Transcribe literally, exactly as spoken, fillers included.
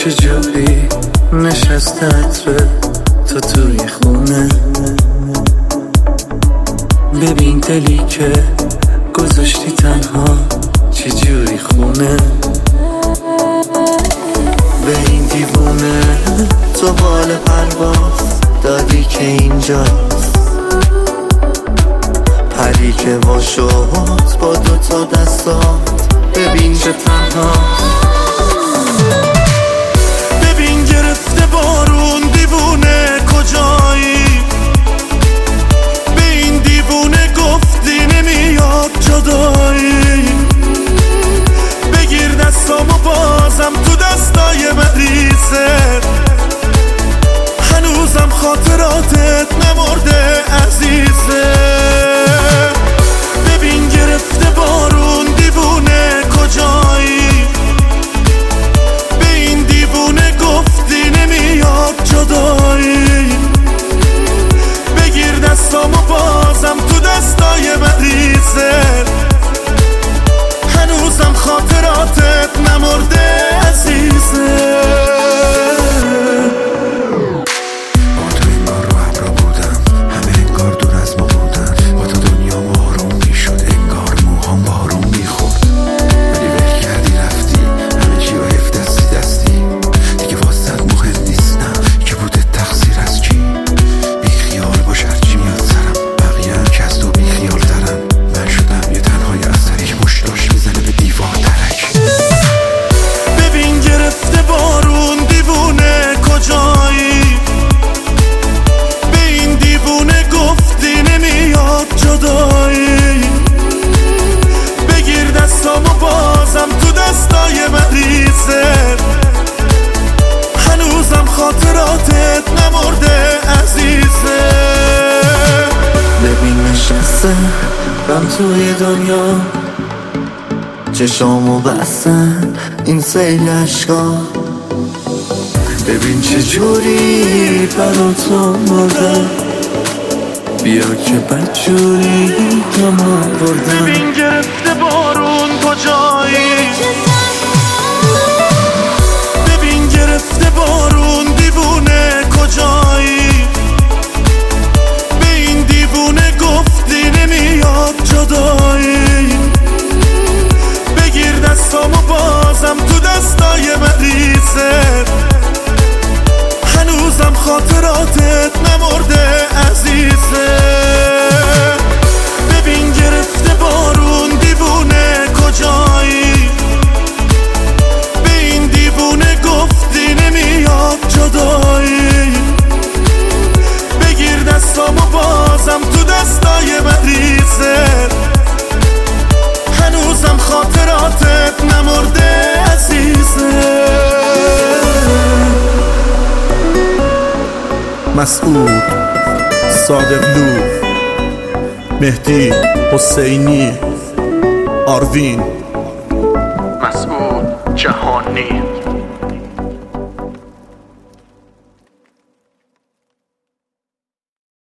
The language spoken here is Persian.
چجوری نشسته عطره تو توی خونه. ببین دلی که گذاشتی تنها چجوری خونه. به این دیوونه تو بال پرواز دادی که اینجاست. پری که وا شد با دوتا دستات ببین چه تنهاست. ببین گرفته بارون دیوونه کجایی. به این دیوونه گفتی نمیاد جدایی. بگیر دستامو بازم تو دستای مریضه. هنوزم خاطراتت نمرده عزیزه. ببین گرفته بارون دیوونه کجایی. به این دیوونه گفتی نمیاد جدایی. بگیر دستامو بازم تو دستای مریضه. هنوزم خاطراتت نمرده عزیزه. هنوزم خاطراتت نمرده عزیزه. ببین نشسته رم توی دنیا. چشامو بستن این سیل عشقا. ببین چجوری برا تو مردم. بیا که بدجوری نما بردم. ببین گرفته بارون کجایی. ببین گرفته بارون دیوونه کجایی. به این دیوونه گفتی نمیاد جدایی. بگیر دستامو بازم تو دستای مریضه. هنوزم خاطراتت نمرده عزیزه. ببین گرفته بارون دیوونه کجایی. به این دیوونه گفتی نمیاد جدایی. بگیر دستامو بازم تو دستای مریضه. هنوزم خاطراتت نمرده عزیزه. مسعود، صادقلو، مهدی، حسینی، آروین، مسعود جهانی.